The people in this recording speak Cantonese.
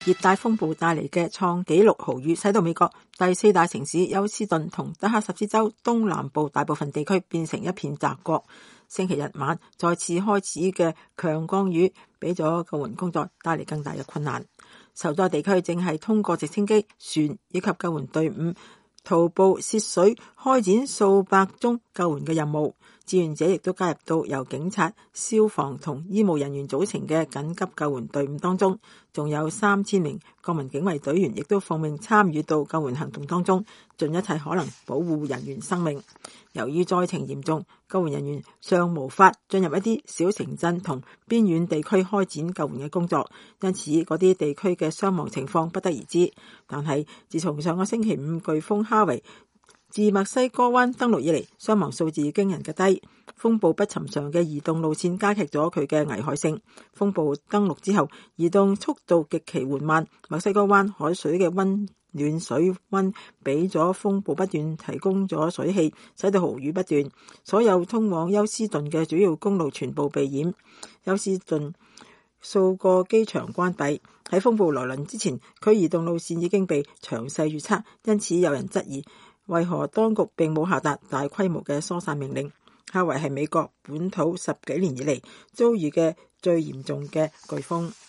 熱帶風暴帶嚟嘅創紀錄豪雨，使到美國第四大城市休斯頓同德克薩斯州東南部大部分地區變成一片澤國。星期日晚再次開始嘅強降雨，俾咗救援工作帶嚟更大嘅困難。受災地區正係通過直升機、船以及救援隊伍徒步涉水開展數百宗救援嘅任務。志願者亦都加入到由警察、消防同醫務人員組成嘅緊急救援隊伍當中，仲有3000名國民警衛隊員亦都奉命參與到救援行動當中，盡一切可能保護人員生命。由於災情嚴重，救援人員尚無法進入一啲小城鎮同邊遠地區開展救援嘅工作，因此嗰啲地區嘅傷亡情況不得而知。但係自從上個星期五颶風哈維自墨西哥灣登陸以嚟，傷亡數字驚人嘅低。風暴不尋常嘅移動路線加劇咗佢嘅危害性。風暴登陸之後，移動速度極其緩慢。墨西哥灣海水嘅溫暖水溫俾咗風暴不斷提供咗水汽，使到豪雨不斷。所有通往休斯頓嘅主要公路全部被淹。休斯頓數個機場關閉。喺風暴來臨之前，佢移動路線已經被詳細預測，因此有人質疑為何當局並冇下達大規模嘅疏散命令。哈維係美國本土10幾年以嚟遭遇嘅最嚴重嘅颶風。